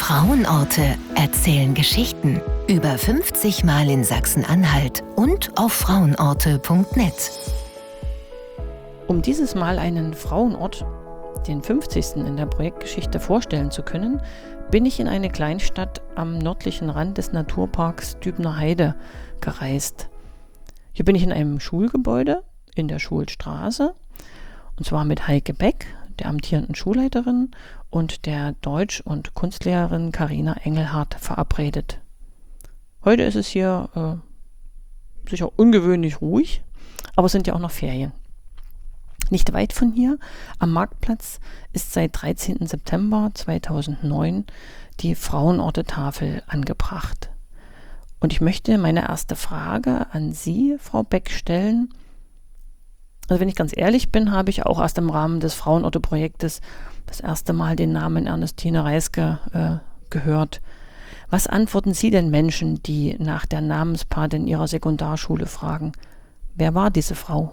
Frauenorte erzählen Geschichten. Über 50 Mal in Sachsen-Anhalt und auf frauenorte.net. Um dieses Mal einen Frauenort, den 50. in der Projektgeschichte, vorstellen zu können, bin ich in eine Kleinstadt am nördlichen Rand des Naturparks Dübner Heide gereist. Hier bin ich in einem Schulgebäude in der Schulstraße, und zwar mit Heike Beck, der amtierenden Schulleiterin, und der Deutsch- und Kunstlehrerin Carina Engelhardt verabredet. Heute ist es hier sicher ungewöhnlich ruhig, aber es sind ja auch noch Ferien. Nicht weit von hier, am Marktplatz, ist seit 13. September 2009 die Frauenorte-Tafel angebracht. Und ich möchte meine erste Frage an Sie, Frau Beck, stellen. Also wenn ich ganz ehrlich bin, habe ich auch erst im Rahmen des Frauenorte-Projektes das erste Mal den Namen Ernestine Reiske gehört. Was antworten Sie denn Menschen, die nach der Namenspatin ihrer Sekundarschule fragen? Wer war diese Frau?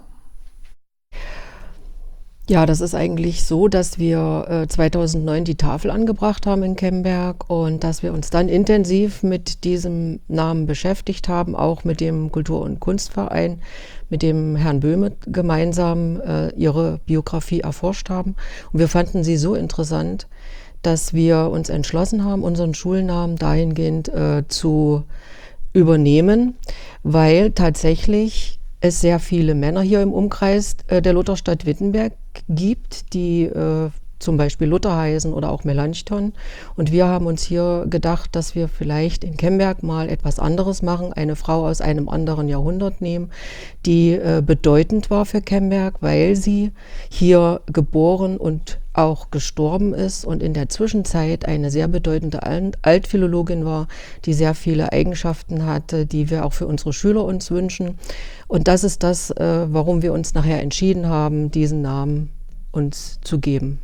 Ja, das ist eigentlich so, dass wir 2009 die Tafel angebracht haben in Kemberg und dass wir uns dann intensiv mit diesem Namen beschäftigt haben, auch mit dem Kultur- und Kunstverein, mit dem Herrn Böhme gemeinsam ihre Biografie erforscht haben. Und wir fanden sie so interessant, dass wir uns entschlossen haben, unseren Schulnamen dahingehend zu übernehmen, weil tatsächlich es sehr viele Männer hier im Umkreis der Lutherstadt Wittenberg gibt, die zum Beispiel Luther heißen oder auch Melanchthon. Und wir haben uns hier gedacht, dass wir vielleicht in Kemberg mal etwas anderes machen, eine Frau aus einem anderen Jahrhundert nehmen, die bedeutend war für Kemberg, weil sie hier geboren und auch gestorben ist und in der Zwischenzeit eine sehr bedeutende Altphilologin war, die sehr viele Eigenschaften hatte, die wir auch für unsere Schüler uns wünschen. Und das ist das, warum wir uns nachher entschieden haben, diesen Namen uns zu geben.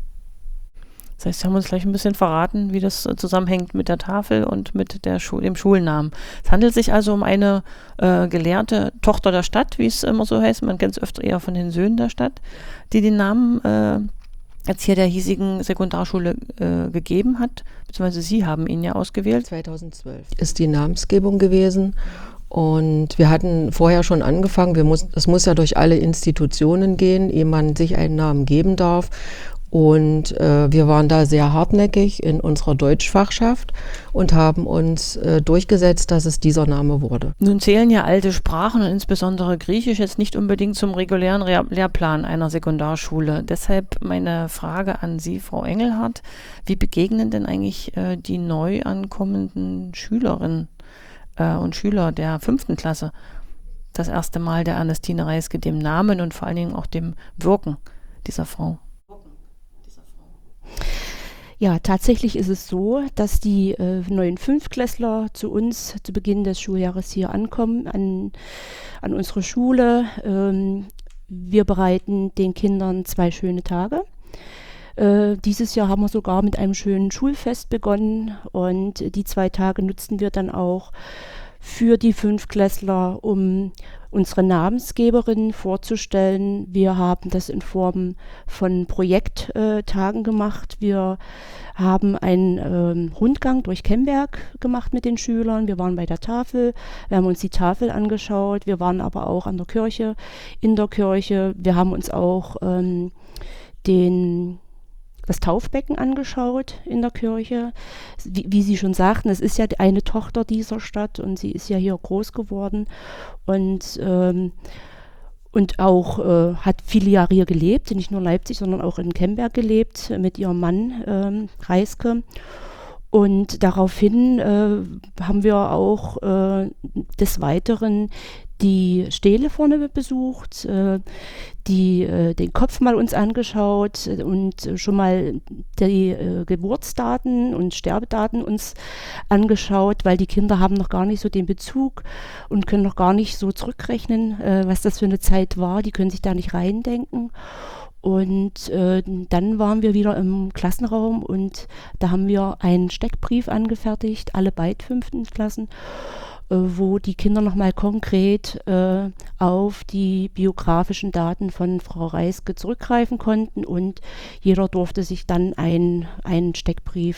Das heißt, Sie haben uns gleich ein bisschen verraten, wie das zusammenhängt mit der Tafel und mit dem Schulnamen. Es handelt sich also um eine gelehrte Tochter der Stadt, wie es immer so heißt. Man kennt es öfter eher von den Söhnen der Stadt, die den Namen jetzt hier der hiesigen Sekundarschule gegeben hat, beziehungsweise Sie haben ihn ja ausgewählt. 2012 ist die Namensgebung gewesen. Und wir hatten vorher schon angefangen, es muss ja durch alle Institutionen gehen, ehe man sich einen Namen geben darf. Und wir waren da sehr hartnäckig in unserer Deutschfachschaft und haben uns durchgesetzt, dass es dieser Name wurde. Nun zählen ja alte Sprachen und insbesondere Griechisch jetzt nicht unbedingt zum regulären Lehrplan einer Sekundarschule. Deshalb meine Frage an Sie, Frau Engelhardt. Wie begegnen denn eigentlich die neu ankommenden Schülerinnen und Schüler der 5. Klasse das erste Mal der Ernestine Reiske, dem Namen und vor allen Dingen auch dem Wirken dieser Frau? Ja, tatsächlich ist es so, dass die neuen Fünftklässler zu uns zu Beginn des Schuljahres hier ankommen, an unsere Schule. Wir bereiten den Kindern 2 schöne Tage. Dieses Jahr haben wir sogar mit einem schönen Schulfest begonnen und die 2 Tage nutzen wir dann auch für die Fünftklässler, um unsere Namensgeberin vorzustellen. Wir haben das in Form von Projekttagen gemacht. Wir haben einen Rundgang durch Kemberg gemacht mit den Schülern. Wir waren bei der Tafel, wir haben uns die Tafel angeschaut. Wir waren aber auch in der Kirche. Wir haben uns auch das Taufbecken angeschaut in der Kirche. Wie Sie schon sagten, es ist ja eine Tochter dieser Stadt und sie ist ja hier groß geworden und auch hat viele Jahre hier gelebt, nicht nur in Leipzig, sondern auch in Kemberg gelebt mit ihrem Mann Reiske. Und daraufhin haben wir auch des Weiteren die Stele vorne besucht, den Kopf mal uns angeschaut und schon mal die Geburtsdaten und Sterbedaten uns angeschaut, weil die Kinder haben noch gar nicht so den Bezug und können noch gar nicht so zurückrechnen, was das für eine Zeit war. Die können sich da nicht reindenken. Und dann waren wir wieder im Klassenraum und da haben wir einen Steckbrief angefertigt, alle beiden 5. Klassen, wo die Kinder nochmal konkret auf die biografischen Daten von Frau Reiske zurückgreifen konnten und jeder durfte sich dann einen Steckbrief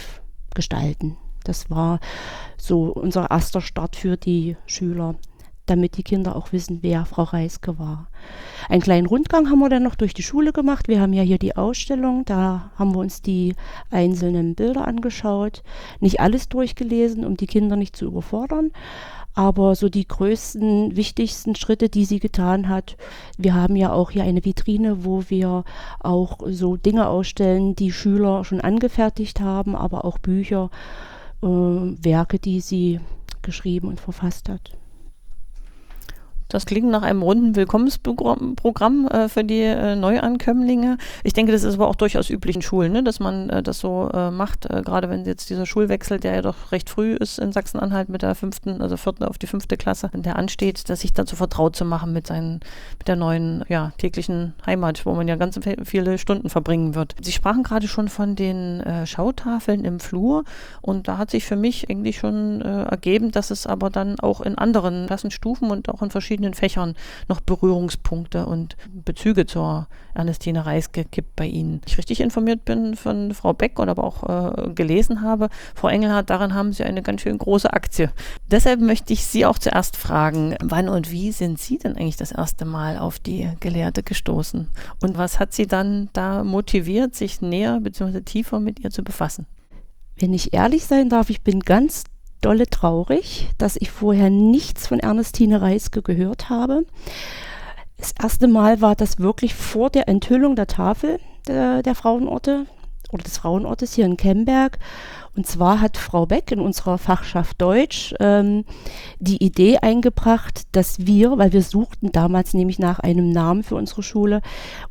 gestalten. Das war so unser erster Start für die Schüler, damit die Kinder auch wissen, wer Frau Reiske war. Einen kleinen Rundgang haben wir dann noch durch die Schule gemacht. Wir haben ja hier die Ausstellung, da haben wir uns die einzelnen Bilder angeschaut. Nicht alles durchgelesen, um die Kinder nicht zu überfordern, aber so die größten, wichtigsten Schritte, die sie getan hat. Wir haben ja auch hier eine Vitrine, wo wir auch so Dinge ausstellen, die Schüler schon angefertigt haben, aber auch Bücher, Werke, die sie geschrieben und verfasst hat. Das klingt nach einem runden Willkommensprogramm für die Neuankömmlinge. Ich denke, das ist aber auch durchaus üblich in Schulen, ne? Dass man das so macht, gerade wenn jetzt dieser Schulwechsel, der ja doch recht früh ist in Sachsen-Anhalt mit der 4. auf die 5. Klasse, der ansteht, dass sich dazu vertraut zu machen mit der neuen täglichen Heimat, wo man ja ganz viele Stunden verbringen wird. Sie sprachen gerade schon von den Schautafeln im Flur und da hat sich für mich eigentlich schon ergeben, dass es aber dann auch in anderen Klassenstufen und auch in verschiedenen Fächern noch Berührungspunkte und Bezüge zur Ernestine Reiske gibt bei Ihnen. Ich richtig informiert bin von Frau Beck und aber auch gelesen habe, Frau Engelhardt, daran haben Sie eine ganz schön große Aktie. Deshalb möchte ich Sie auch zuerst fragen, wann und wie sind Sie denn eigentlich das erste Mal auf die Gelehrte gestoßen? Und was hat Sie dann da motiviert, sich näher bzw. tiefer mit ihr zu befassen? Wenn ich ehrlich sein darf, ich bin ganz dolle traurig, dass ich vorher nichts von Ernestine Reiske gehört habe. Das erste Mal war das wirklich vor der Enthüllung der Tafel der Frauenorte oder des Frauenortes hier in Kemberg. Und zwar hat Frau Beck in unserer Fachschaft Deutsch die Idee eingebracht, dass wir, weil wir suchten damals nämlich nach einem Namen für unsere Schule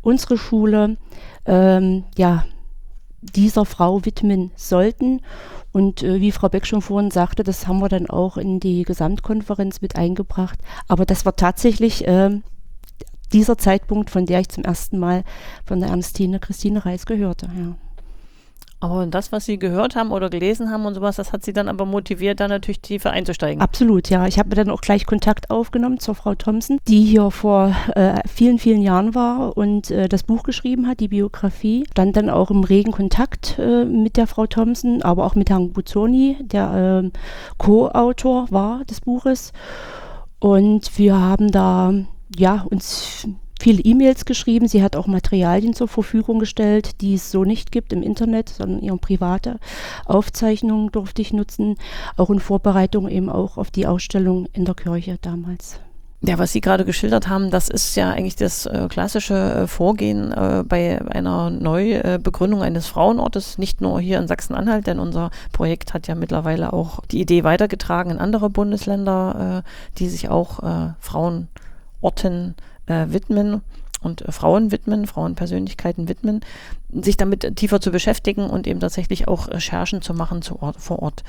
dieser Frau widmen sollten. Und wie Frau Beck schon vorhin sagte, das haben wir dann auch in die Gesamtkonferenz mit eingebracht. Aber das war tatsächlich dieser Zeitpunkt, von der ich zum ersten Mal von der Ernestine Christine Reiske hörte. Ja. Aber das, was Sie gehört haben oder gelesen haben und sowas, das hat Sie dann aber motiviert, da natürlich tiefer einzusteigen. Absolut, ja. Ich habe mir dann auch gleich Kontakt aufgenommen zur Frau Thompson, die hier vor vielen, vielen Jahren war und das Buch geschrieben hat, die Biografie. Stand dann auch im regen Kontakt mit der Frau Thompson, aber auch mit Herrn Buzzoni, der Co-Autor war des Buches. Und wir haben da uns viele E-Mails geschrieben. Sie hat auch Materialien zur Verfügung gestellt, die es so nicht gibt im Internet, sondern ihre private Aufzeichnungen durfte ich nutzen, auch in Vorbereitung eben auch auf die Ausstellung in der Kirche damals. Ja, was Sie gerade geschildert haben, das ist ja eigentlich das klassische Vorgehen bei einer Neubegründung eines Frauenortes, nicht nur hier in Sachsen-Anhalt, denn unser Projekt hat ja mittlerweile auch die Idee weitergetragen in andere Bundesländer, die sich auch Frauenorten widmen und Frauen widmen, Frauenpersönlichkeiten widmen, sich damit tiefer zu beschäftigen und eben tatsächlich auch Recherchen zu machen vor Ort.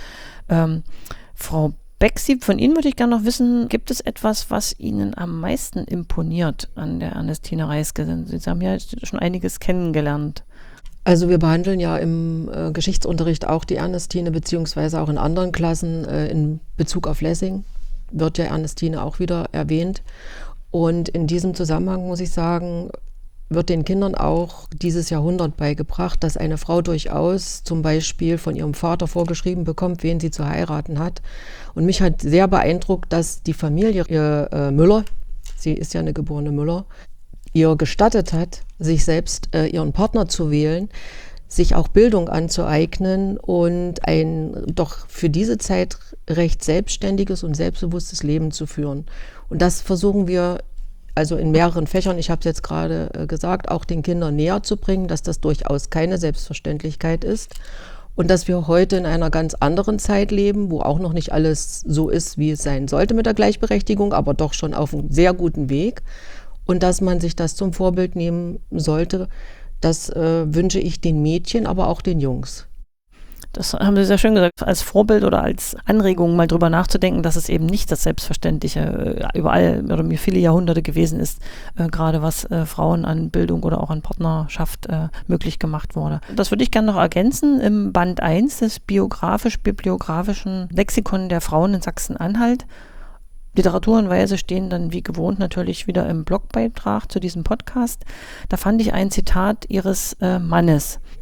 Frau Beck, von Ihnen würde ich gerne noch wissen, gibt es etwas, was Ihnen am meisten imponiert an der Ernestine Reiske? Denn Sie haben ja schon einiges kennengelernt. Also wir behandeln ja im Geschichtsunterricht auch die Ernestine, beziehungsweise auch in anderen Klassen in Bezug auf Lessing wird ja Ernestine auch wieder erwähnt. Und in diesem Zusammenhang muss ich sagen, wird den Kindern auch dieses Jahrhundert beigebracht, dass eine Frau durchaus zum Beispiel von ihrem Vater vorgeschrieben bekommt, wen sie zu heiraten hat. Und mich hat sehr beeindruckt, dass die Familie Müller, sie ist ja eine geborene Müller, ihr gestattet hat, sich selbst ihren Partner zu wählen, sich auch Bildung anzueignen und ein doch für diese Zeit recht selbstständiges und selbstbewusstes Leben zu führen. Und das versuchen wir also in mehreren Fächern, ich habe es jetzt gerade gesagt, auch den Kindern näher zu bringen, dass das durchaus keine Selbstverständlichkeit ist und dass wir heute in einer ganz anderen Zeit leben, wo auch noch nicht alles so ist, wie es sein sollte mit der Gleichberechtigung, aber doch schon auf einem sehr guten Weg und dass man sich das zum Vorbild nehmen sollte. Das wünsche ich den Mädchen, aber auch den Jungs. Das haben Sie sehr schön gesagt, als Vorbild oder als Anregung mal drüber nachzudenken, dass es eben nicht das Selbstverständliche überall oder mir viele Jahrhunderte gewesen ist, gerade was Frauen an Bildung oder auch an Partnerschaft möglich gemacht wurde. Das würde ich gerne noch ergänzen. Im Band 1 des bibliografischen Lexikon der Frauen in Sachsen-Anhalt. Literaturhinweise stehen dann wie gewohnt natürlich wieder im Blogbeitrag zu diesem Podcast. Da fand ich ein Zitat Ihres Mannes.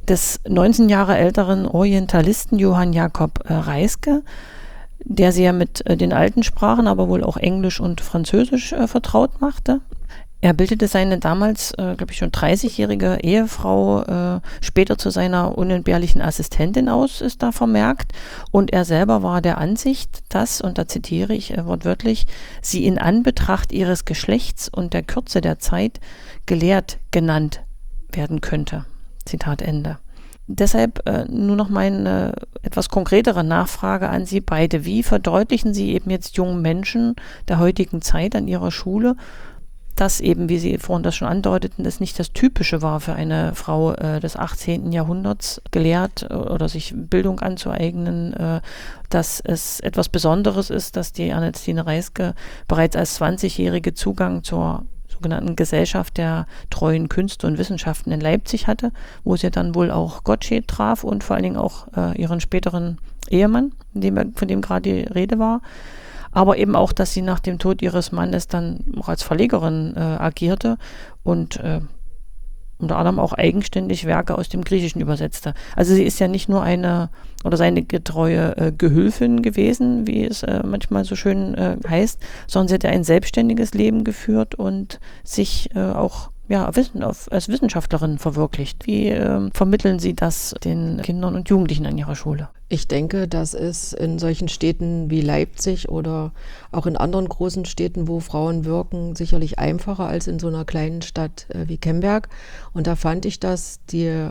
des 19 Jahre älteren Orientalisten Johann Jakob Reiske, der sie ja mit den alten Sprachen, aber wohl auch Englisch und Französisch vertraut machte. Er bildete seine damals, glaube ich, schon 30-jährige Ehefrau später zu seiner unentbehrlichen Assistentin aus, ist da vermerkt. Und er selber war der Ansicht, dass, und da zitiere ich wortwörtlich, sie in Anbetracht ihres Geschlechts und der Kürze der Zeit gelehrt genannt werden könnte. Zitat Ende. Deshalb nur noch meine etwas konkretere Nachfrage an Sie beide. Wie verdeutlichen Sie eben jetzt jungen Menschen der heutigen Zeit an Ihrer Schule, dass eben, wie Sie vorhin das schon andeuteten, es nicht das Typische war für eine Frau des 18. Jahrhunderts, gelehrt oder sich Bildung anzueignen, dass es etwas Besonderes ist, dass die Ernestine Reiske bereits als 20-jährige Zugang zur sogenannten Gesellschaft der treuen Künste und Wissenschaften in Leipzig hatte, wo sie dann wohl auch Gottsched traf und vor allen Dingen auch ihren späteren Ehemann, von dem gerade die Rede war. Aber eben auch, dass sie nach dem Tod ihres Mannes dann auch als Verlegerin agierte und unter anderem auch eigenständig Werke aus dem Griechischen übersetzte. Also sie ist ja nicht nur seine getreue Gehülfin gewesen, wie es manchmal so schön heißt, sondern sie hat ja ein selbstständiges Leben geführt und sich auch als Wissenschaftlerin verwirklicht. Wie vermitteln Sie das den Kindern und Jugendlichen an Ihrer Schule? Ich denke, das ist in solchen Städten wie Leipzig oder auch in anderen großen Städten, wo Frauen wirken, sicherlich einfacher als in so einer kleinen Stadt wie Kemberg. Und da fand ich, dass ihre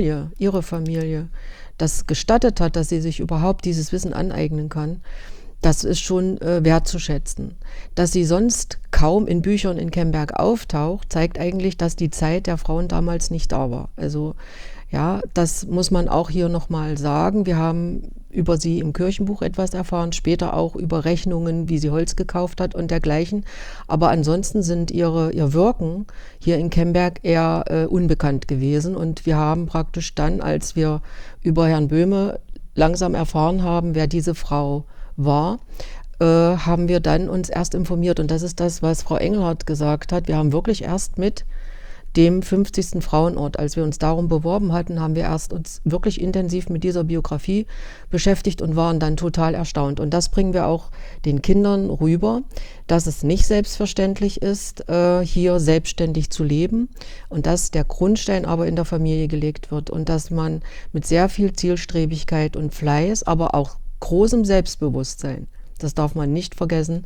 Familie, das gestattet hat, dass sie sich überhaupt dieses Wissen aneignen kann. Das ist schon wertzuschätzen. Dass sie sonst kaum in Büchern in Kemberg auftaucht, zeigt eigentlich, dass die Zeit der Frauen damals nicht da war. Also ja, das muss man auch hier nochmal sagen. Wir haben über sie im Kirchenbuch etwas erfahren, später auch über Rechnungen, wie sie Holz gekauft hat und dergleichen. Aber ansonsten sind ihr Wirken hier in Kemberg eher unbekannt gewesen. Und wir haben praktisch dann, als wir über Herrn Böhme langsam erfahren haben, wer diese Frau war, haben wir dann uns erst informiert. Und das ist das, was Frau Engelhardt gesagt hat. Wir haben wirklich erst mit dem 50. Frauenort, als wir uns darum beworben hatten, haben wir erst uns wirklich intensiv mit dieser Biografie beschäftigt und waren dann total erstaunt. Und das bringen wir auch den Kindern rüber, dass es nicht selbstverständlich ist, hier selbstständig zu leben und dass der Grundstein aber in der Familie gelegt wird und dass man mit sehr viel Zielstrebigkeit und Fleiß, aber auch großem Selbstbewusstsein, das darf man nicht vergessen,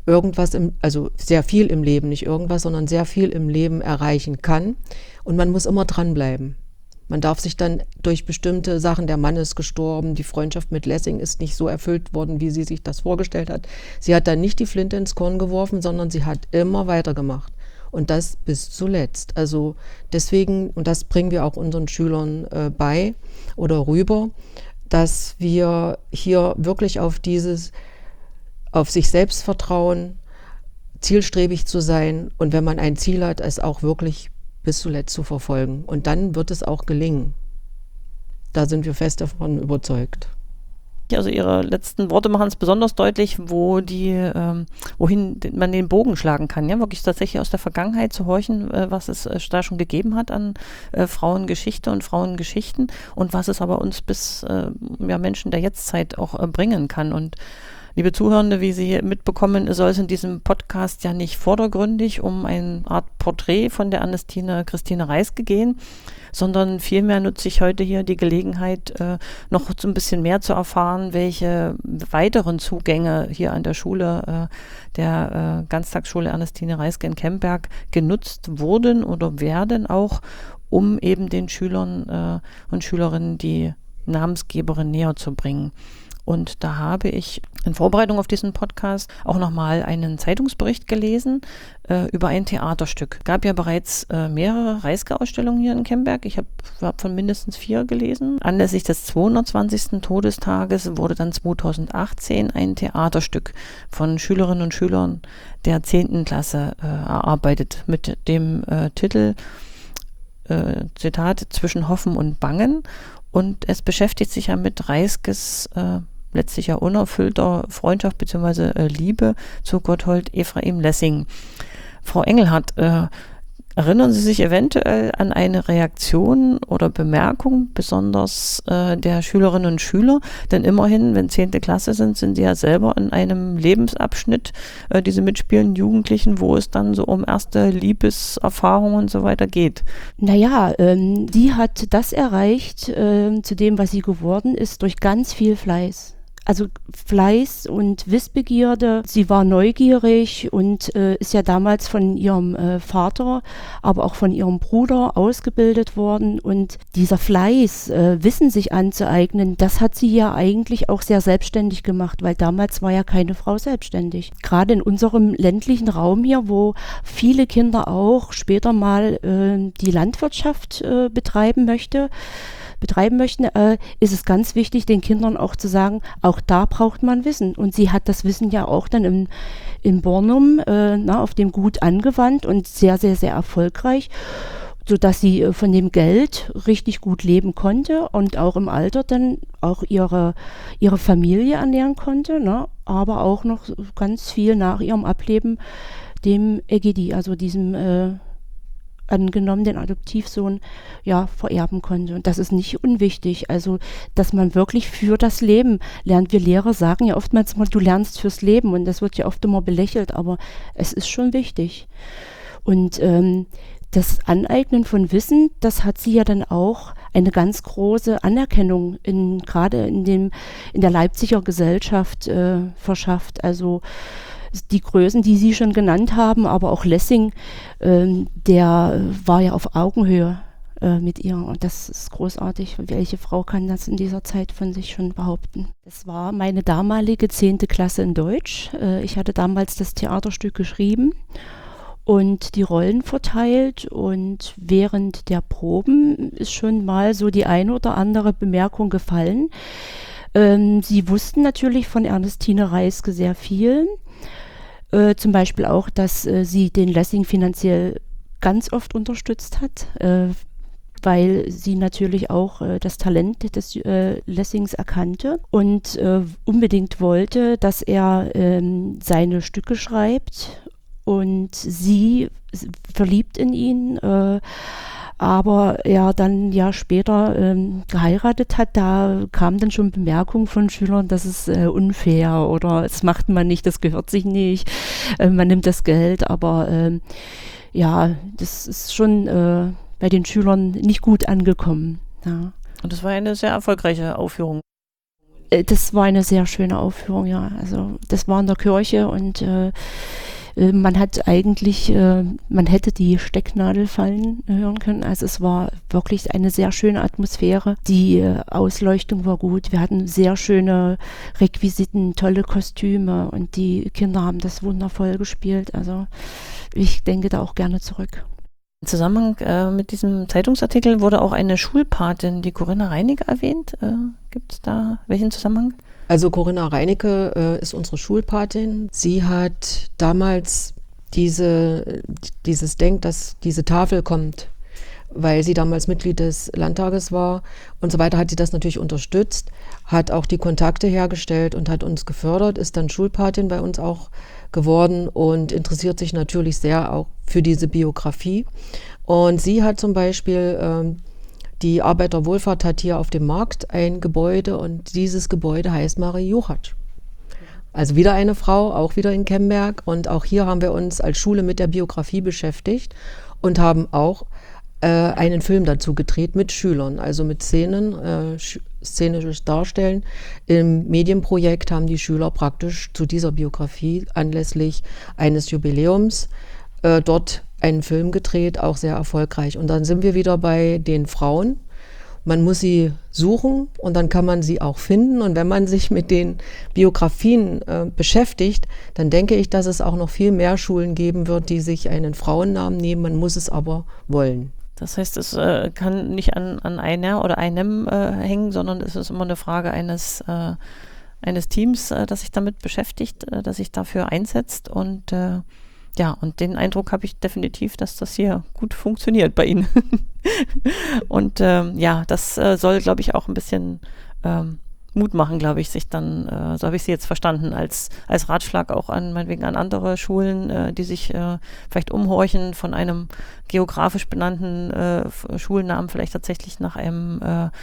also sehr viel im Leben, nicht irgendwas, sondern sehr viel im Leben erreichen kann. Und man muss immer dranbleiben. Man darf sich dann durch bestimmte Sachen, der Mann ist gestorben, die Freundschaft mit Lessing ist nicht so erfüllt worden, wie sie sich das vorgestellt hat. Sie hat dann nicht die Flinte ins Korn geworfen, sondern sie hat immer weitergemacht. Und das bis zuletzt. Also deswegen, und das bringen wir auch unseren Schülern bei oder rüber, dass wir hier wirklich auf sich selbst vertrauen, zielstrebig zu sein und wenn man ein Ziel hat, es auch wirklich bis zuletzt zu verfolgen. Und dann wird es auch gelingen. Da sind wir fest davon überzeugt. Also Ihre letzten Worte machen es besonders deutlich, wohin man den Bogen schlagen kann. Ja, wirklich tatsächlich aus der Vergangenheit zu horchen, was es da schon gegeben hat an Frauengeschichte und Frauengeschichten und was es aber uns bis Menschen der Jetztzeit auch bringen kann. Und liebe Zuhörende, wie Sie mitbekommen, soll es in diesem Podcast ja nicht vordergründig um eine Art Porträt von der Ernestine Christine Reiske gehen, sondern vielmehr nutze ich heute hier die Gelegenheit, noch so ein bisschen mehr zu erfahren, welche weiteren Zugänge hier an der Schule, der Ganztagsschule Ernestine Reiske in Kemberg genutzt wurden oder werden auch, um eben den Schülern und Schülerinnen die Namensgeberin näher zu bringen. Und da habe ich in Vorbereitung auf diesen Podcast auch nochmal einen Zeitungsbericht gelesen über ein Theaterstück. Es gab ja bereits mehrere Reiske-Ausstellungen hier in Kemberg. Ich habe von mindestens 4 gelesen. Anlässlich des 220. Todestages wurde dann 2018 ein Theaterstück von Schülerinnen und Schülern der 10. Klasse erarbeitet mit dem Titel, Zitat, Zwischen Hoffen und Bangen. Und es beschäftigt sich ja mit Reiskes letztlich ja unerfüllter Freundschaft bzw. Liebe zu Gotthold Ephraim Lessing. Frau Engelhardt, Erinnern Sie sich eventuell an eine Reaktion oder Bemerkung, besonders der Schülerinnen und Schüler? Denn immerhin, wenn 10. Klasse sind, sind sie ja selber in einem Lebensabschnitt, diese mitspielenden Jugendlichen, wo es dann so um erste Liebeserfahrungen und so weiter geht. Naja, die hat das erreicht, zu dem, was sie geworden ist, durch ganz viel Fleiß. Also Fleiß und Wissbegierde. Sie war neugierig und ist ja damals von ihrem Vater, aber auch von ihrem Bruder ausgebildet worden. Und dieser Fleiß, Wissen sich anzueignen, das hat sie ja eigentlich auch sehr selbstständig gemacht, weil damals war ja keine Frau selbstständig. Gerade in unserem ländlichen Raum hier, wo viele Kinder auch später mal die Landwirtschaft betreiben möchten, ist es ganz wichtig, den Kindern auch zu sagen, auch da braucht man Wissen. Und sie hat das Wissen ja auch dann in Bornum auf dem Gut angewandt und sehr, sehr, sehr erfolgreich, sodass sie von dem Geld richtig gut leben konnte und auch im Alter dann auch ihre Familie ernähren konnte, ne? Aber auch noch ganz viel nach ihrem Ableben dem Egidi, also diesem angenommen den Adoptivsohn vererben konnte. Und das ist nicht unwichtig. Also, dass man wirklich für das Leben lernt. Wir Lehrer sagen ja oftmals mal, du lernst fürs Leben. Und das wird ja oft immer belächelt, aber es ist schon wichtig. Und das Aneignen von Wissen, das hat sie ja dann auch eine ganz große Anerkennung gerade in der Leipziger Gesellschaft verschafft. Also die Größen, die Sie schon genannt haben, aber auch Lessing, der war ja auf Augenhöhe mit ihr. Und das ist großartig. Welche Frau kann das in dieser Zeit von sich schon behaupten? Das war meine damalige 10. Klasse in Deutsch. Ich hatte damals das Theaterstück geschrieben und die Rollen verteilt. Und während der Proben ist schon mal so die eine oder andere Bemerkung gefallen. Sie wussten natürlich von Ernestine Reiske sehr viel. Zum Beispiel auch, dass sie den Lessing finanziell ganz oft unterstützt hat, weil sie natürlich auch das Talent des Lessings erkannte und unbedingt wollte, dass er seine Stücke schreibt und sie verliebt in ihn, aber er dann ja später geheiratet hat, da kamen dann schon Bemerkungen von Schülern, das ist unfair oder das macht man nicht, das gehört sich nicht, man nimmt das Geld, aber das ist schon bei den Schülern nicht gut angekommen. Ja. Und das war eine sehr erfolgreiche Aufführung. Das war eine sehr schöne Aufführung, ja. Also das war in der Kirche und man hat eigentlich, man hätte die Stecknadel fallen hören können. Also es war wirklich eine sehr schöne Atmosphäre. Die Ausleuchtung war gut. Wir hatten sehr schöne Requisiten, tolle Kostüme und die Kinder haben das wundervoll gespielt. Also ich denke da auch gerne zurück. Im Zusammenhang mit diesem Zeitungsartikel wurde auch eine Schulpatin, die Corinna Reinecke, erwähnt. Gibt es da welchen Zusammenhang? Also Corinna Reinecke ist unsere Schulpatin. Sie hat damals dieses Denk, dass diese Tafel kommt, weil sie damals Mitglied des Landtages war und so weiter, hat sie das natürlich unterstützt, hat auch die Kontakte hergestellt und hat uns gefördert, ist dann Schulpatin bei uns auch geworden und interessiert sich natürlich sehr auch für diese Biografie. Und sie hat zum Beispiel die Arbeiterwohlfahrt hat hier auf dem Markt ein Gebäude und dieses Gebäude heißt Marie Juchatsch. Also wieder eine Frau, auch wieder in Kemberg. Und auch hier haben wir uns als Schule mit der Biografie beschäftigt und haben auch einen Film dazu gedreht mit Schülern, also mit Szenen, szenisches Darstellen. Im Medienprojekt haben die Schüler praktisch zu dieser Biografie anlässlich eines Jubiläums dort einen Film gedreht, auch sehr erfolgreich. Und dann sind wir wieder bei den Frauen. Man muss sie suchen und dann kann man sie auch finden. Und wenn man sich mit den Biografien beschäftigt, dann denke ich, dass es auch noch viel mehr Schulen geben wird, die sich einen Frauennamen nehmen. Man muss es aber wollen. Das heißt, es kann nicht an einer oder einem hängen, sondern es ist immer eine Frage eines Teams, das sich damit beschäftigt, das sich dafür einsetzt. Und und den Eindruck habe ich definitiv, dass das hier gut funktioniert bei Ihnen. Und das soll, glaube ich, auch ein bisschen Mut machen, glaube ich, sich dann, so habe ich sie jetzt verstanden, als Ratschlag auch meinetwegen an andere Schulen, die sich vielleicht umhorchen von einem geografisch benannten Schulnamen vielleicht tatsächlich nach einem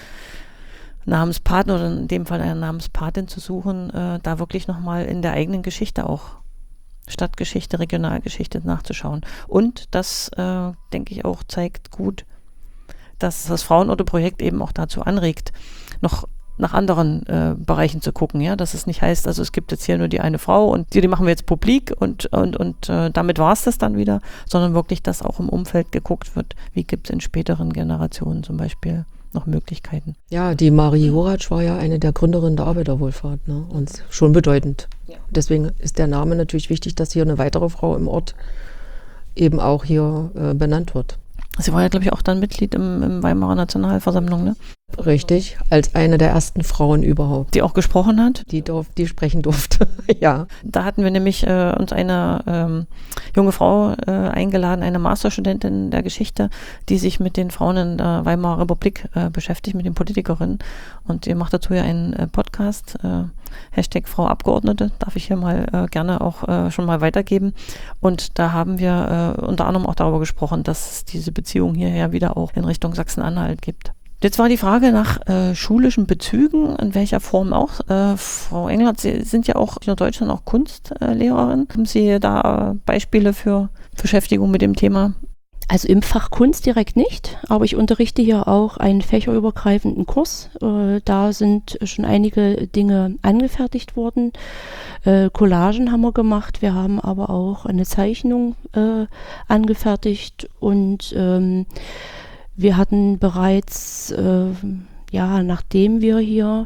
Namenspaten oder in dem Fall einer Namenspatin zu suchen, da wirklich nochmal in der eigenen Geschichte auch Stadtgeschichte, Regionalgeschichte nachzuschauen. Und das, denke ich, auch zeigt gut, dass das Frauenorte-Projekt eben auch dazu anregt, noch nach anderen Bereichen zu gucken, ja, dass es nicht heißt, also es gibt jetzt hier nur die eine Frau und die machen wir jetzt publik und damit war es das dann wieder, sondern wirklich, dass auch im Umfeld geguckt wird, wie gibt es in späteren Generationen zum Beispiel noch Möglichkeiten. Ja, die Marie Horatsch war ja eine der Gründerinnen der Arbeiterwohlfahrt, ne? Und schon bedeutend. Ja. Deswegen ist der Name natürlich wichtig, dass hier eine weitere Frau im Ort eben auch hier benannt wird. Sie war ja, glaube ich, auch dann Mitglied im Weimarer Nationalversammlung, ne? Richtig, als eine der ersten Frauen überhaupt. Die auch gesprochen hat? Die sprechen durfte, ja. Da hatten wir nämlich uns eine junge Frau eingeladen, eine Masterstudentin der Geschichte, die sich mit den Frauen in der Weimarer Republik beschäftigt, mit den Politikerinnen. Und ihr macht dazu ja einen Podcast, Hashtag Frau Abgeordnete, darf ich hier mal gerne auch schon mal weitergeben. Und da haben wir unter anderem auch darüber gesprochen, dass es diese Beziehung hierher wieder auch in Richtung Sachsen-Anhalt gibt. Jetzt war die Frage nach schulischen Bezügen, in welcher Form auch. Frau Engelhardt, Sie sind ja auch in Deutschland auch Kunstlehrerin. Haben Sie da Beispiele für Beschäftigung mit dem Thema? Also im Fach Kunst direkt nicht, aber ich unterrichte hier auch einen fächerübergreifenden Kurs. Da sind schon einige Dinge angefertigt worden. Collagen haben wir gemacht, wir haben aber auch eine Zeichnung angefertigt und wir hatten bereits, nachdem wir hier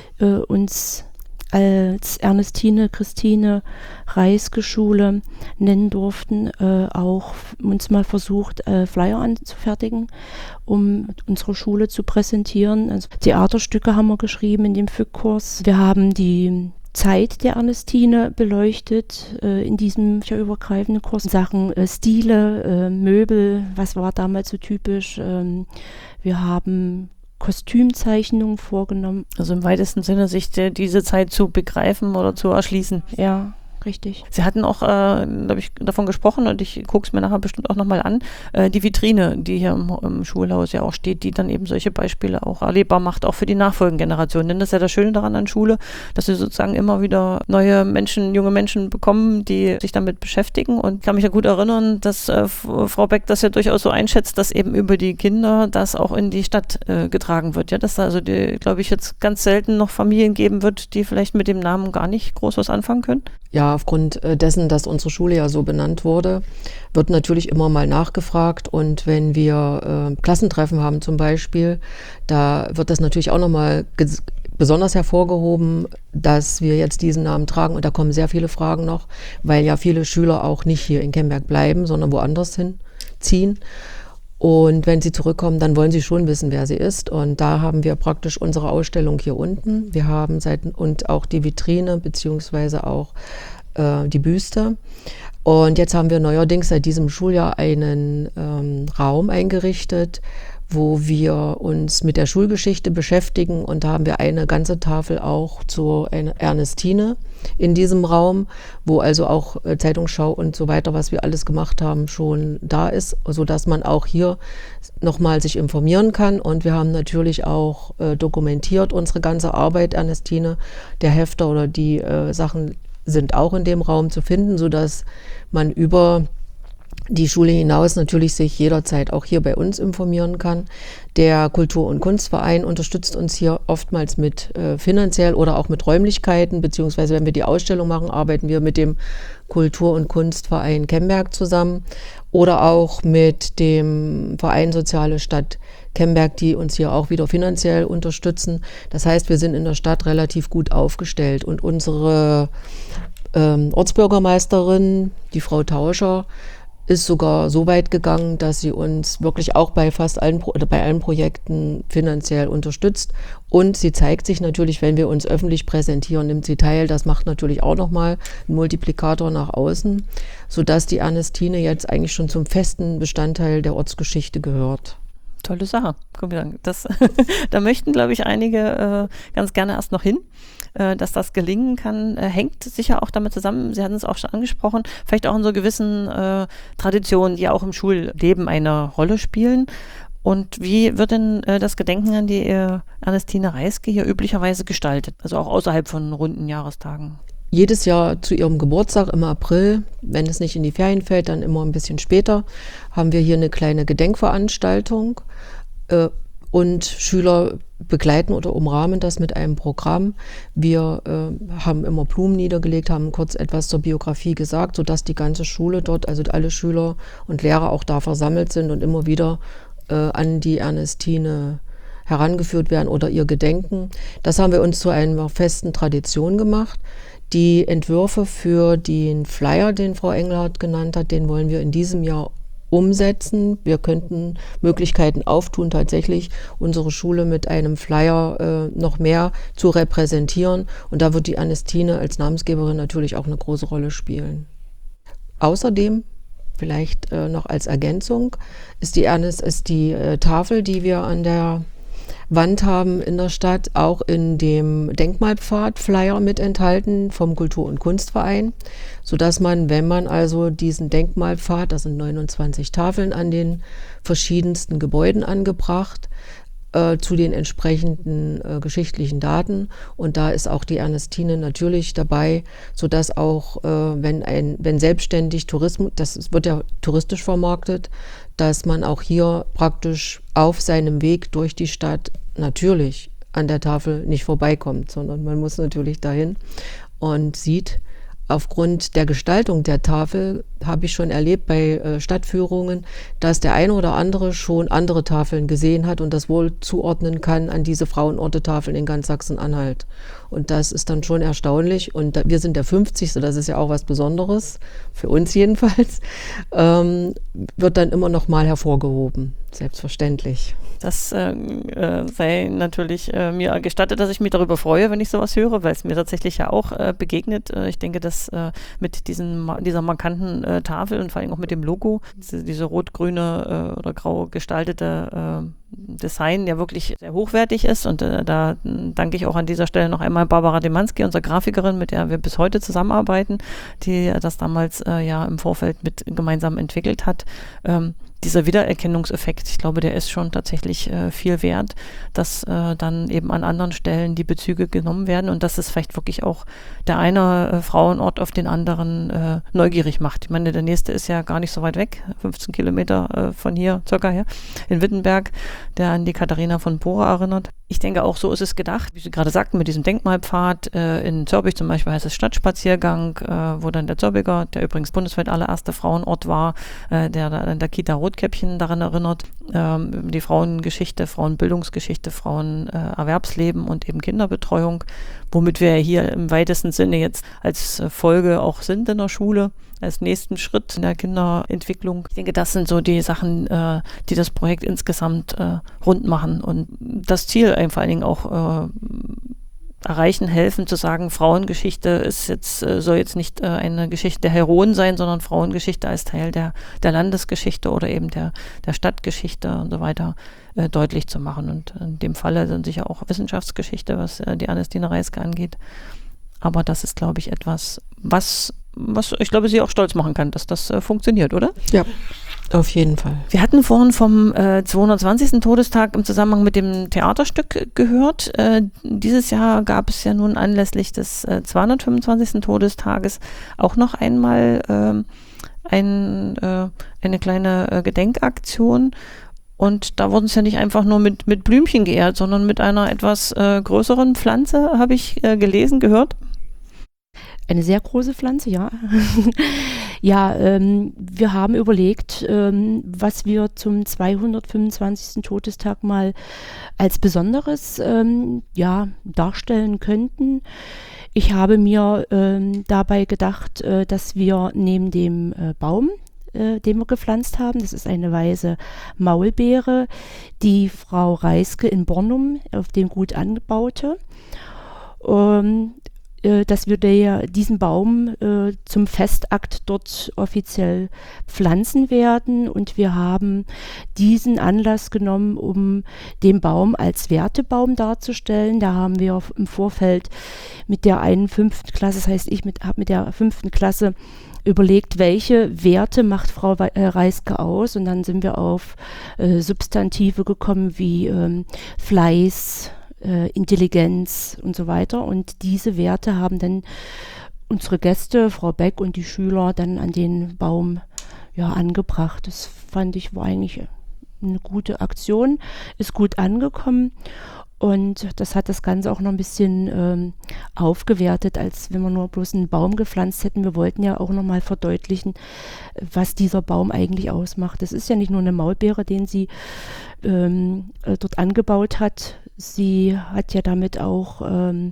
uns als Ernestine Christine Reiske Schule nennen durften, auch uns mal versucht, Flyer anzufertigen, um unsere Schule zu präsentieren. Also Theaterstücke haben wir geschrieben in dem FÜK-Kurs. Wir haben die Zeit der Ernestine beleuchtet in diesem übergreifenden Kurs. Sachen Stile, Möbel, was war damals so typisch. Wir haben Kostümzeichnungen vorgenommen. Also im weitesten Sinne, sich diese Zeit zu begreifen oder zu erschließen. Ja, richtig. Sie hatten auch, glaube ich, davon gesprochen und ich gucke es mir nachher bestimmt auch nochmal an, die Vitrine, die hier im Schulhaus ja auch steht, die dann eben solche Beispiele auch erlebbar macht, auch für die nachfolgenden Generationen. Denn das ist ja das Schöne daran an Schule, dass sie sozusagen immer wieder neue Menschen, junge Menschen bekommen, die sich damit beschäftigen. Und ich kann mich ja gut erinnern, dass Frau Beck das ja durchaus so einschätzt, dass eben über die Kinder das auch in die Stadt getragen wird. Ja, dass da also, glaube ich, jetzt ganz selten noch Familien geben wird, die vielleicht mit dem Namen gar nicht groß was anfangen können. Ja, aufgrund dessen, dass unsere Schule ja so benannt wurde, wird natürlich immer mal nachgefragt. Und wenn wir Klassentreffen haben zum Beispiel, da wird das natürlich auch nochmal besonders hervorgehoben, dass wir jetzt diesen Namen tragen. Und da kommen sehr viele Fragen noch, weil ja viele Schüler auch nicht hier in Kemberg bleiben, sondern woanders hinziehen. Und wenn sie zurückkommen, dann wollen sie schon wissen, wer sie ist. Und da haben wir praktisch unsere Ausstellung hier unten. Wir haben und auch die Vitrine beziehungsweise auch die Büste. Und jetzt haben wir neuerdings seit diesem Schuljahr einen Raum eingerichtet, wo wir uns mit der Schulgeschichte beschäftigen. Und da haben wir eine ganze Tafel auch zur Ernestine in diesem Raum, wo also auch Zeitungsschau und so weiter, was wir alles gemacht haben, schon da ist, sodass man auch hier nochmal sich informieren kann. Und wir haben natürlich auch dokumentiert unsere ganze Arbeit, Ernestine, der Hefter oder die Sachen sind auch in dem Raum zu finden, sodass man über die Schule hinaus natürlich sich jederzeit auch hier bei uns informieren kann. Der Kultur- und Kunstverein unterstützt uns hier oftmals mit finanziell oder auch mit Räumlichkeiten, beziehungsweise wenn wir die Ausstellung machen, arbeiten wir mit dem Kultur- und Kunstverein Kemberg zusammen oder auch mit dem Verein Soziale Stadt Kemberg, die uns hier auch wieder finanziell unterstützen. Das heißt, wir sind in der Stadt relativ gut aufgestellt und unsere Ortsbürgermeisterin, die Frau Tauscher, ist sogar so weit gegangen, dass sie uns wirklich auch bei fast allen bei allen Projekten finanziell unterstützt. Und sie zeigt sich natürlich, wenn wir uns öffentlich präsentieren, nimmt sie teil. Das macht natürlich auch nochmal einen Multiplikator nach außen, sodass die Ernestine jetzt eigentlich schon zum festen Bestandteil der Ortsgeschichte gehört. Tolle Sache. Da möchten, glaube ich, einige ganz gerne erst noch hin. Dass das gelingen kann, hängt sicher auch damit zusammen, Sie hatten es auch schon angesprochen, vielleicht auch in so gewissen Traditionen, die auch im Schulleben eine Rolle spielen. Und wie wird denn das Gedenken an die Ernestine Reiske hier üblicherweise gestaltet? Also auch außerhalb von runden Jahrestagen? Jedes Jahr zu ihrem Geburtstag im April, wenn es nicht in die Ferien fällt, dann immer ein bisschen später, haben wir hier eine kleine Gedenkveranstaltung und Schüler begleiten oder umrahmen das mit einem Programm. Wir haben immer Blumen niedergelegt, haben kurz etwas zur Biografie gesagt, sodass die ganze Schule dort, also alle Schüler und Lehrer auch da versammelt sind und immer wieder an die Ernestine herangeführt werden oder ihr Gedenken. Das haben wir uns zu einer festen Tradition gemacht. Die Entwürfe für den Flyer, den Frau Engelhardt genannt hat, den wollen wir in diesem Jahr umsetzen. Wir könnten Möglichkeiten auftun, tatsächlich unsere Schule mit einem Flyer noch mehr zu repräsentieren. Und da wird die Ernestine als Namensgeberin natürlich auch eine große Rolle spielen. Außerdem, vielleicht noch als Ergänzung, ist die Tafel, die wir an der Wand haben in der Stadt, auch in dem Denkmalpfad-Flyer mit enthalten vom Kultur- und Kunstverein, sodass man, wenn man also diesen Denkmalpfad, das sind 29 Tafeln an den verschiedensten Gebäuden angebracht, zu den entsprechenden geschichtlichen Daten. Und da ist auch die Ernestine natürlich dabei, sodass auch, wenn selbstständig Tourismus, das wird ja touristisch vermarktet, dass man auch hier praktisch auf seinem Weg durch die Stadt natürlich an der Tafel nicht vorbeikommt, sondern man muss natürlich dahin und sieht, aufgrund der Gestaltung der Tafel habe ich schon erlebt bei Stadtführungen, dass der eine oder andere schon andere Tafeln gesehen hat und das wohl zuordnen kann an diese Frauenorte-Tafeln in ganz Sachsen-Anhalt. Und das ist dann schon erstaunlich. Und wir sind der 50. Das ist ja auch was Besonderes, für uns jedenfalls, wird dann immer noch mal hervorgehoben, selbstverständlich. Das sei natürlich mir gestattet, dass ich mich darüber freue, wenn ich sowas höre, weil es mir tatsächlich ja auch begegnet. Ich denke, dass mit dieser markanten Tafel und vor allem auch mit dem Logo, diese rot-grüne oder grau gestaltete Design ja wirklich sehr hochwertig ist. Und da danke ich auch an dieser Stelle noch einmal Barbara Demanski, unsere Grafikerin, mit der wir bis heute zusammenarbeiten, die das damals ja im Vorfeld mit gemeinsam entwickelt hat. Dieser Wiedererkennungseffekt, ich glaube, der ist schon tatsächlich viel wert, dass dann eben an anderen Stellen die Bezüge genommen werden und dass es vielleicht wirklich auch der eine Frauenort auf den anderen neugierig macht. Ich meine, der nächste ist ja gar nicht so weit weg, 15 Kilometer von hier circa her, in Wittenberg, der an die Katharina von Bora erinnert. Ich denke, auch so ist es gedacht, wie Sie gerade sagten, mit diesem Denkmalpfad. In Zörbich zum Beispiel heißt es Stadtspaziergang, wo dann der Zörbiger, der übrigens bundesweit allererste Frauenort war, der an der Kita Rotkäppchen daran erinnert, die Frauengeschichte, Frauenbildungsgeschichte, Frauenerwerbsleben und eben Kinderbetreuung, womit wir hier im weitesten Sinne jetzt als Folge auch sind in der Schule, als nächsten Schritt in der Kinderentwicklung. Ich denke, das sind so die Sachen, die das Projekt insgesamt rund machen und das Ziel vor allen Dingen auch erreichen, helfen, zu sagen, Frauengeschichte ist soll jetzt nicht eine Geschichte der Heroen sein, sondern Frauengeschichte als Teil der Landesgeschichte oder eben der Stadtgeschichte und so weiter deutlich zu machen. Und in dem Falle dann sicher auch Wissenschaftsgeschichte, was die Ernestine Reiske angeht. Aber das ist, glaube ich, etwas, was ich glaube, Sie auch stolz machen kann, dass das funktioniert, oder? Ja, auf jeden Fall. Wir hatten vorhin vom 220. Todestag im Zusammenhang mit dem Theaterstück gehört. Dieses Jahr gab es ja nun anlässlich des 225. Todestages auch noch einmal eine kleine Gedenkaktion. Und da wurden es ja nicht einfach nur mit Blümchen geehrt, sondern mit einer etwas größeren Pflanze, habe ich gelesen, gehört. Eine sehr große Pflanze, ja. Ja, wir haben überlegt, was wir zum 225. Todestag mal als Besonderes darstellen könnten. Ich habe mir dabei gedacht, dass wir neben dem Baum, den wir gepflanzt haben, das ist eine weiße Maulbeere, die Frau Reiske in Bornum auf dem Gut anbaute. dass wir diesen Baum zum Festakt dort offiziell pflanzen werden. Und wir haben diesen Anlass genommen, um den Baum als Wertebaum darzustellen. Da haben wir im Vorfeld mit der einen 5. Klasse, das heißt, ich habe mit der 5. Klasse überlegt, welche Werte macht Frau Reiske aus. Und dann sind wir auf Substantive gekommen wie Fleiß, Intelligenz und so weiter. Und diese Werte haben dann unsere Gäste, Frau Beck und die Schüler, dann an den Baum angebracht. Das fand ich war eigentlich eine gute Aktion, ist gut angekommen. Und das hat das Ganze auch noch ein bisschen aufgewertet, als wenn wir nur bloß einen Baum gepflanzt hätten. Wir wollten ja auch noch mal verdeutlichen, was dieser Baum eigentlich ausmacht. Das ist ja nicht nur eine Maulbeere, den sie dort angebaut hat. Sie hat ja damit auch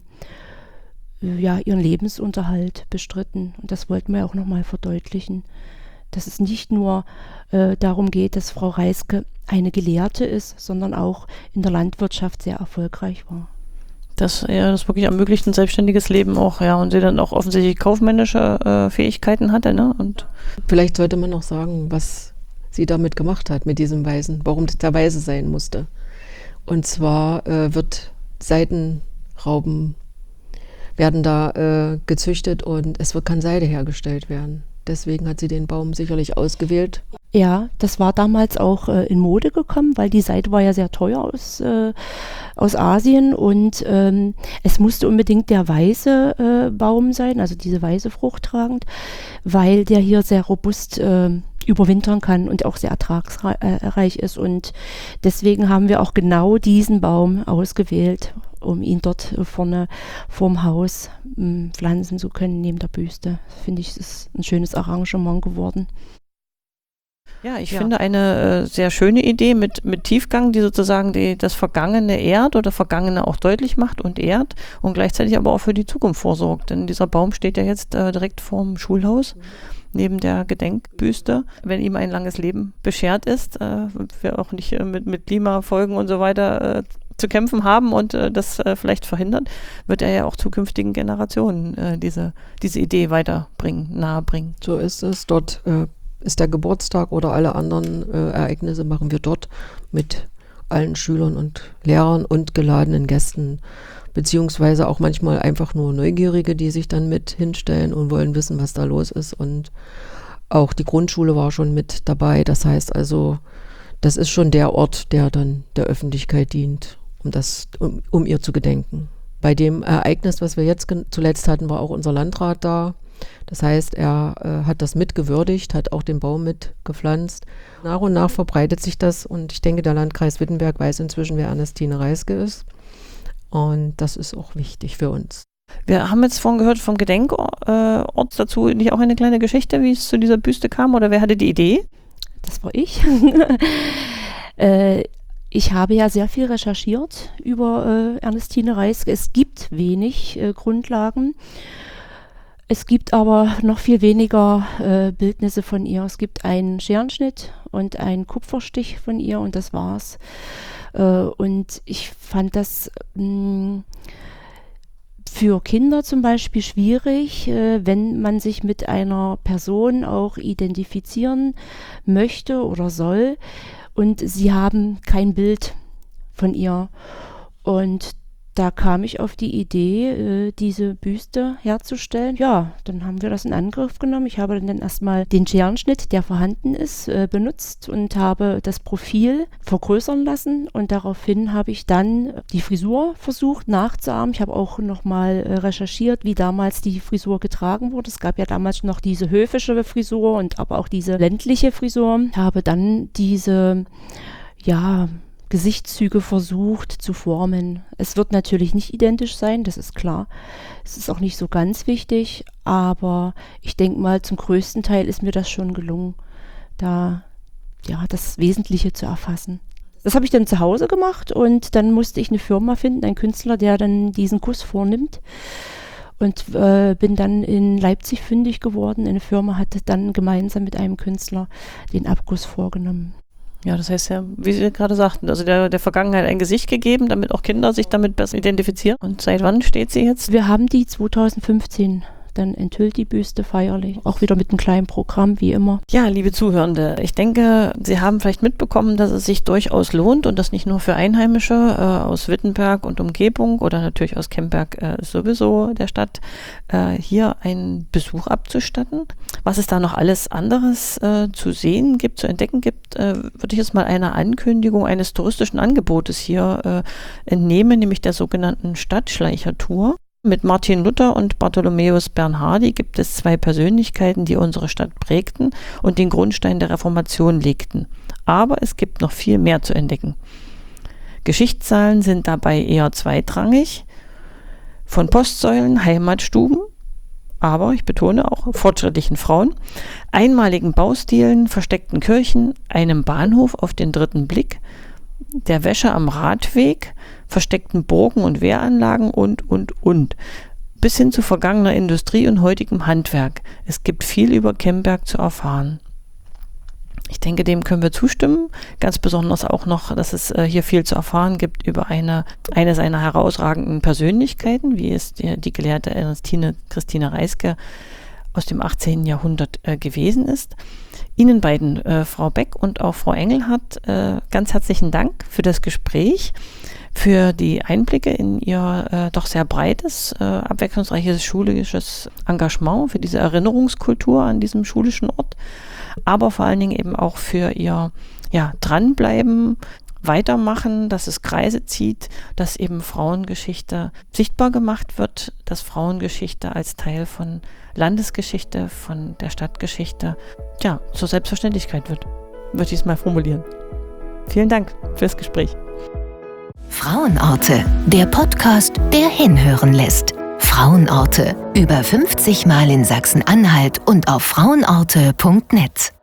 ihren Lebensunterhalt bestritten. Und das wollten wir auch noch mal verdeutlichen. Dass es nicht nur darum geht, dass Frau Reiske eine Gelehrte ist, sondern auch in der Landwirtschaft sehr erfolgreich war. Das wirklich ermöglicht ein selbstständiges Leben auch, und sie dann auch offensichtlich kaufmännische Fähigkeiten hatte, ne? Und vielleicht sollte man noch sagen, was sie damit gemacht hat mit diesem Weisen, warum das der Weise sein musste. Und zwar wird Seidenrauben werden da gezüchtet und es kann Seide hergestellt werden. Deswegen hat sie den Baum sicherlich ausgewählt. Ja, das war damals auch in Mode gekommen, weil die Seide war ja sehr teuer aus Asien und es musste unbedingt der weiße Baum sein, also diese weiße Frucht tragend, weil der hier sehr robust überwintern kann und auch sehr ertragsreich ist. Und deswegen haben wir auch genau diesen Baum ausgewählt, um ihn dort vorne vorm Haus pflanzen zu können, neben der Büste. Finde ich, es ist ein schönes Arrangement geworden. Ja, ich finde eine sehr schöne Idee mit Tiefgang, die sozusagen das Vergangene ehrt oder Vergangene auch deutlich macht und ehrt und gleichzeitig aber auch für die Zukunft vorsorgt. Denn dieser Baum steht ja jetzt direkt vorm Schulhaus, neben der Gedenkbüste. Wenn ihm ein langes Leben beschert ist, wir auch nicht mit Klimafolgen und so weiter zu kämpfen haben und das vielleicht verhindert, wird er ja auch zukünftigen Generationen diese Idee nahebringen. So ist es. Dort ist der Geburtstag oder alle anderen Ereignisse machen wir dort mit allen Schülern und Lehrern und geladenen Gästen, beziehungsweise auch manchmal einfach nur Neugierige, die sich dann mit hinstellen und wollen wissen, was da los ist. Und auch die Grundschule war schon mit dabei. Das heißt also, das ist schon der Ort, der dann der Öffentlichkeit dient, um ihr zu gedenken. Bei dem Ereignis, was wir jetzt zuletzt hatten, war auch unser Landrat da. Das heißt, er hat das mitgewürdigt, hat auch den Baum mitgepflanzt. Nach und nach verbreitet sich das und ich denke, der Landkreis Wittenberg weiß inzwischen, wer Ernestine Reiske ist. Und das ist auch wichtig für uns. Wir haben jetzt vorhin gehört vom Gedenkort dazu, nicht auch eine kleine Geschichte, wie es zu dieser Büste kam oder wer hatte die Idee? Das war ich. Ich habe ja sehr viel recherchiert über Ernestine Reiske. Es gibt wenig Grundlagen. Es gibt aber noch viel weniger Bildnisse von ihr. Es gibt einen Scherenschnitt und einen Kupferstich von ihr und das war's. Und ich fand das für Kinder zum Beispiel schwierig, wenn man sich mit einer Person auch identifizieren möchte oder soll und sie haben kein Bild von ihr. Und da kam ich auf die Idee, diese Büste herzustellen. Ja, dann haben wir das in Angriff genommen. Ich habe dann erstmal den Scherenschnitt, der vorhanden ist, benutzt und habe das Profil vergrößern lassen. Und daraufhin habe ich dann die Frisur versucht nachzuahmen. Ich habe auch nochmal recherchiert, wie damals die Frisur getragen wurde. Es gab ja damals noch diese höfische Frisur und aber auch diese ländliche Frisur. Ich habe dann diese, Gesichtszüge versucht zu formen. Es wird natürlich nicht identisch sein, das ist klar. Es ist auch nicht so ganz wichtig, aber ich denke mal, zum größten Teil ist mir das schon gelungen, da das Wesentliche zu erfassen. Das habe ich dann zu Hause gemacht und dann musste ich eine Firma finden, einen Künstler, der dann diesen Guss vornimmt. Und bin dann in Leipzig fündig geworden. Eine Firma hatte dann gemeinsam mit einem Künstler den Abguss vorgenommen. Ja, das heißt ja, wie Sie gerade sagten, also der Vergangenheit ein Gesicht gegeben, damit auch Kinder sich damit besser identifizieren. Und seit wann steht sie jetzt? Wir haben die 2015 dann enthüllt, die Büste feierlich. Auch wieder mit einem kleinen Programm, wie immer. Ja, liebe Zuhörende, ich denke, Sie haben vielleicht mitbekommen, dass es sich durchaus lohnt und das nicht nur für Einheimische aus Wittenberg und Umgebung oder natürlich aus Kemberg sowieso der Stadt, hier einen Besuch abzustatten. Was es da noch alles anderes zu sehen gibt, zu entdecken gibt, würde ich jetzt mal einer Ankündigung eines touristischen Angebotes hier entnehmen, nämlich der sogenannten Stadtschleicher-Tour. Mit Martin Luther und Bartholomäus Bernhardi gibt es zwei Persönlichkeiten, die unsere Stadt prägten und den Grundstein der Reformation legten. Aber es gibt noch viel mehr zu entdecken. Geschichtszahlen sind dabei eher zweitrangig. Von Postsäulen, Heimatstuben, aber ich betone auch fortschrittlichen Frauen, einmaligen Baustilen, versteckten Kirchen, einem Bahnhof auf den dritten Blick, der Wäsche am Radweg, versteckten Burgen und Wehranlagen und. Bis hin zu vergangener Industrie und heutigem Handwerk. Es gibt viel über Kemberg zu erfahren. Ich denke, dem können wir zustimmen. Ganz besonders auch noch, dass es hier viel zu erfahren gibt über eine seiner herausragenden Persönlichkeiten, wie es die Gelehrte Christine Reiske aus dem 18. Jahrhundert gewesen ist. Ihnen beiden, Frau Beck und auch Frau Engelhardt, ganz herzlichen Dank für das Gespräch, für die Einblicke in Ihr doch sehr breites, abwechslungsreiches schulisches Engagement, für diese Erinnerungskultur an diesem schulischen Ort, aber vor allen Dingen eben auch für Ihr Dranbleiben, Weitermachen, dass es Kreise zieht, dass eben Frauengeschichte sichtbar gemacht wird, dass Frauengeschichte als Teil von Landesgeschichte, von der Stadtgeschichte, zur Selbstverständlichkeit wird, würde ich es mal formulieren. Vielen Dank fürs Gespräch. Frauenorte, der Podcast, der hinhören lässt. Frauenorte, über 50 Mal in Sachsen-Anhalt und auf frauenorte.net.